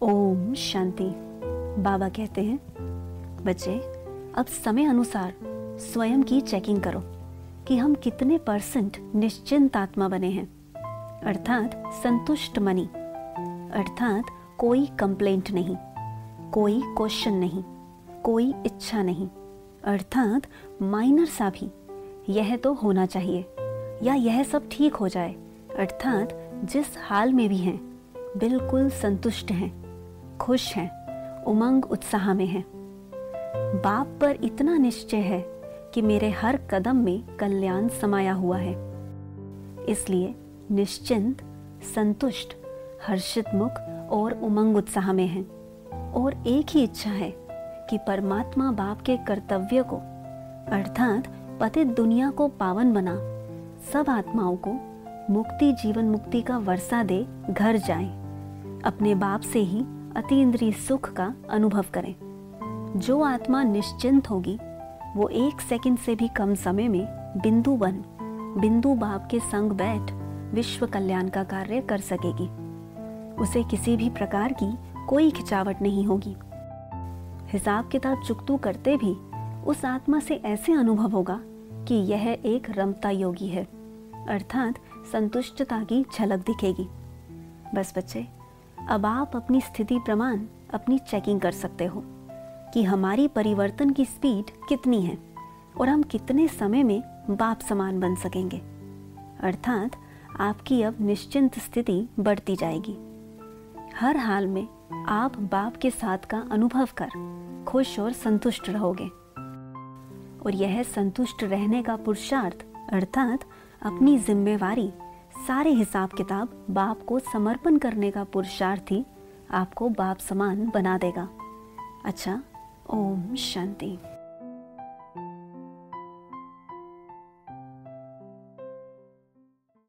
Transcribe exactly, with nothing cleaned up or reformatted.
ओम शांति। बाबा कहते हैं, बच्चे अब समय अनुसार स्वयं की चेकिंग करो कि हम कितने परसेंट निश्चिंत आत्मा बने हैं, अर्थात संतुष्ट मनी, अर्थात कोई कंप्लेंट नहीं, कोई क्वेश्चन नहीं, कोई इच्छा नहीं, अर्थात माइनर सा भी यह तो होना चाहिए या यह सब ठीक हो जाए, अर्थात जिस हाल में भी हैं बिल्कुल संतुष्ट हैं, खुश हैं, उमंग उत्साह में हैं। बाप पर इतना निश्चय है कि मेरे हर कदम में कल्याण समाया हुआ है, इसलिए निश्चिंत, संतुष्ट, हर्षित मुख और उमंग उत्साह में हैं। और एक ही इच्छा है कि परमात्मा बाप के कर्तव्य को अर्थात पतित दुनिया को पावन बना सब आत्माओं को मुक्ति जीवन मुक्ति का वर्षा दे घर जाएं, अपने बाप से ही अतीन्द्रिय सुख का अनुभव करें। जो आत्मा निश्चिंत होगी वो एक सेकंड से भी कम समय में बिंदु बन बिंदु बाप के संग बैठ विश्व कल्याण का कार्य कर सकेगी। उसे किसी भी प्रकार की कोई खिंचावट नहीं होगी। हिसाब किताब चुकतू करते भी उस आत्मा से ऐसे अनुभव होगा कि यह एक रमता योगी है, अर्थात संतुष्टता की झलक दिखेगी। बस बच्चे, अब आप अपनी स्थिति प्रमाण अपनी चेकिंग कर सकते हो कि हमारी परिवर्तन की स्पीड कितनी है और हम कितने समय में बाप समान बन सकेंगे, अर्थात आपकी अब निश्चिंत स्थिति बढ़ती जाएगी। हर हाल में आप बाप के साथ का अनुभव कर खुश और संतुष्ट रहोगे और यह संतुष्ट रहने का पुरुषार्थ अर्थात अपनी जिम्मेवारी सारे हिसाब किताब बाप को समर्पण करने का पुरुषार्थ ही आपको बाप समान बना देगा। अच्छा, ओम शांति।